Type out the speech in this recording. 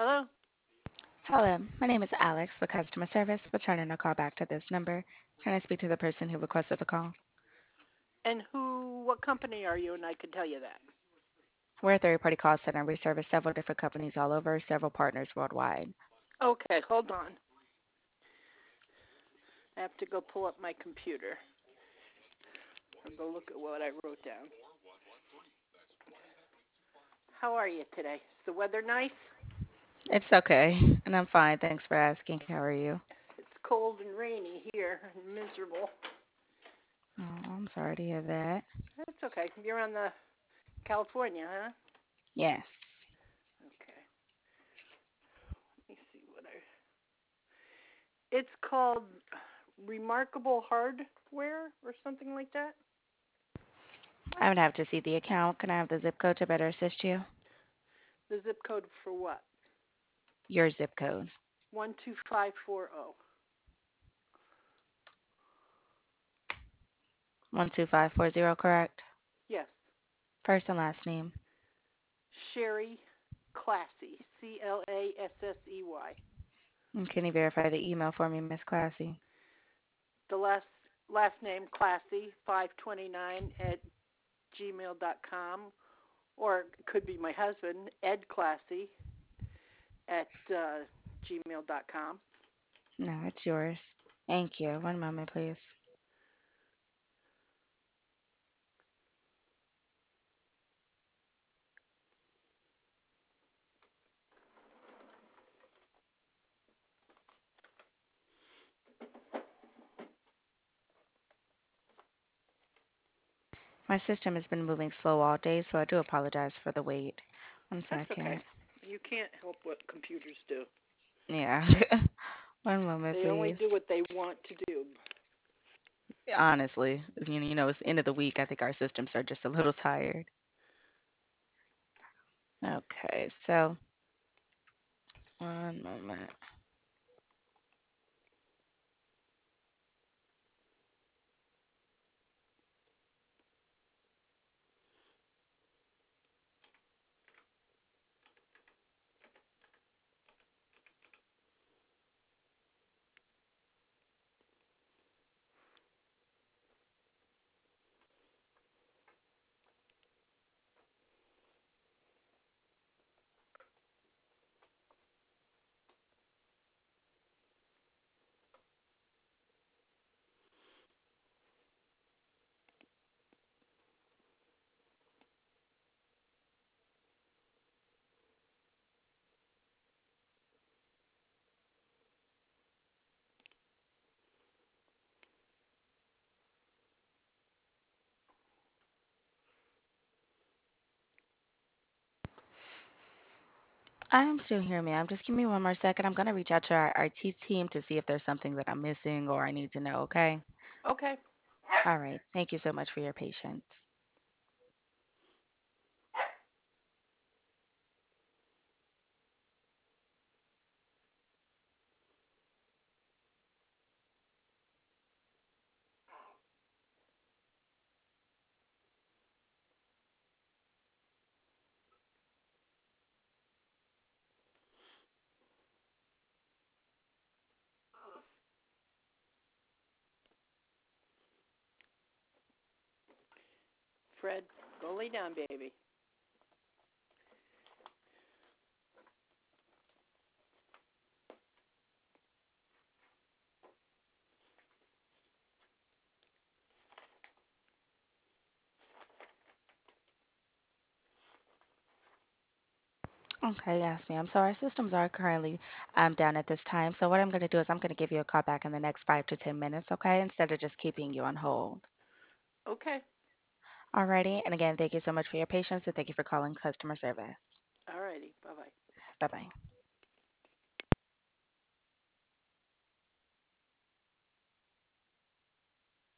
Hello? Hello, my name is Alex with customer service, returning a call back to this number. Can I speak to the person who requested the call? And what company are you? And I can tell you that. We're a third-party call center. We service several different companies all over, several partners worldwide. Okay, hold on. I have to go pull up my computer or go look at what I wrote down. How are you today? Is the weather nice? It's okay, and I'm fine. Thanks for asking. How are you? It's cold and rainy here and miserable. Oh, I'm sorry to hear that. That's okay. You're on the California, huh? Yes. Okay. Let me see what I. It's called Remarkable Hardware or something like that. I would have to see the account. Can I have the zip code to better assist you? The zip code for what? Your zip code. 12540. 12540, correct? Yes. First and last name. Sherry Classy. Classey. And can you verify the email for me, Miss Classy? The last name Classy 529 at gmail.com, or it could be my husband Ed Classy at gmail.com. No, it's yours. Thank you. One moment, please. My system has been moving slow all day, so I do apologize for the wait. One That's okay. second. You can't help what computers do. Yeah. One moment, They only do please. what they want to do. Honestly, it's the end of the week. I think our systems are just a little tired. Okay, so one moment. I'm still here, ma'am. Just give me one more second. I'm going to reach out to our IT team to see if there's something that I'm missing or I need to know, okay? Okay. All right. Thank you so much for your patience. Fred, go lay down, baby. Okay, yes, ma'am. So our systems are currently down at this time. So what I'm going to do is I'm going to give you a call back in the next 5 to 10 minutes, okay? Instead of just keeping you on hold. Okay. Alrighty. And again, thank you so much for your patience and thank you for calling customer service. Alrighty. Bye bye. Bye bye.